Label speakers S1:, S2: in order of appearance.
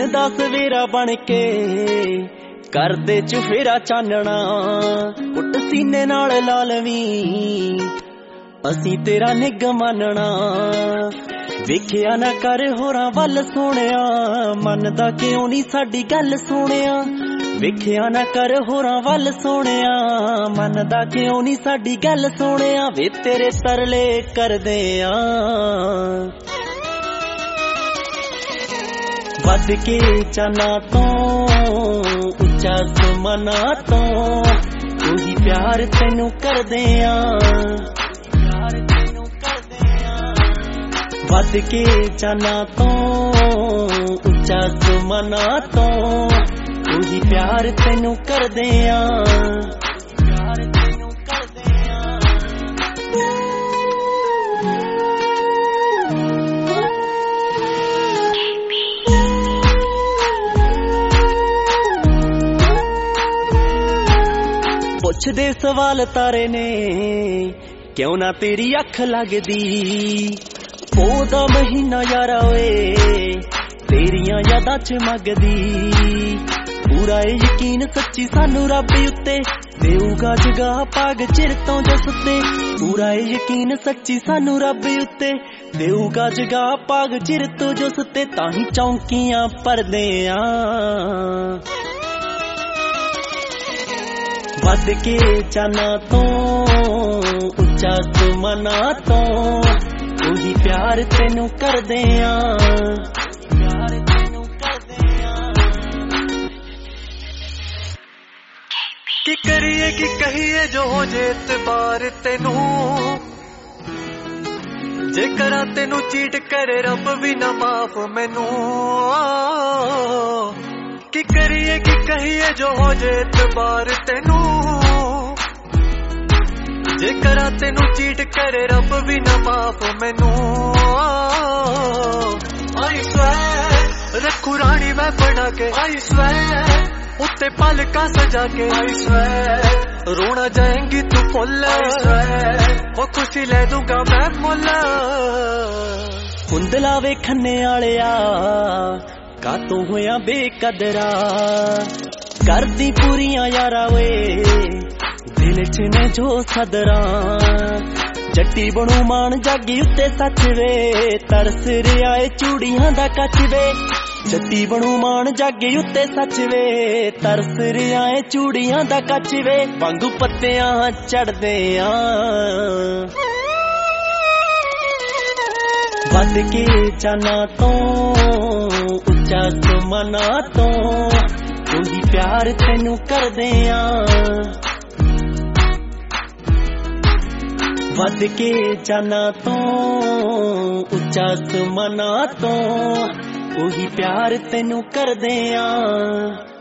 S1: दा सवेरा बन के कर दे चुफेरा चानना उठ सीने नाल ला लवीं असी तेरा निग मानना वेखिया ना कर होरां वल सोहणिया मनदा क्यों नी साडी गल सोहणिया वेखिया ना कर होरां वल सोहणिया मनदा क्यों नी साडी गल सोहणिया वे तेरे तरले करदे आ वध के चाना तो उच्चा सुमना तो तू ही प्यार तेनू करदे आ वध के चाना तो उच्चा सुमना तो तू ही प्यार तेनू करदे आ पुछदे सवाल तारे ने क्यों ना तेरी अख लगदी ओदा महीना यारा ओए तेरियां यादां च मगदी पूरा यकीन सच्ची सानू रब उत्ते देऊगा जगा पाग चिर तो जो सुते पूरा यकीन सच्ची सानू रब उत्ते देऊगा जगा पाग चिर तो जो सुते ताही चौंकियां परदे आ वध के चाना तो उच्चा सुमना तो तू ही प्यार तेनू करदे आ
S2: की करिए की कहिए जो हो जे इतबार तेनू जे करा तेनू चीट करे रब भी ना माफ मैनू की करिए की कहिए जो हो जे इतबार तेनू जे करा तेनू चीट करे रब भी ना माफ मैनू आई स्वेयर रखू रानी मैं बना के आई स्वेयर उत्ते पलका सजा के आई स्वेयर रोना जाएंगी तू फुल वो खुशी ले दूंगा मैं मुल्ला
S1: कुंदला वेखने आलिया कातों होया बेकदरा करदी पूरियां यारा वे दिल च ने जो सदरा जट्टी बनू मान जागी उत्ते सच वे तरस रिया ए चूड़ियां दा कच वे जट्टी बनू मान जागी उत्ते सच वे तरस रिया ए चूड़ियां दा कच वे वांगू पत्तियां चढ़दे आ वध के चाना तो उच्चा सुमना तो तू ही प्यार तेनू करदे आ वध के चाना तो उच्चा सुमना तो तू ही प्यार तेनू करदे आ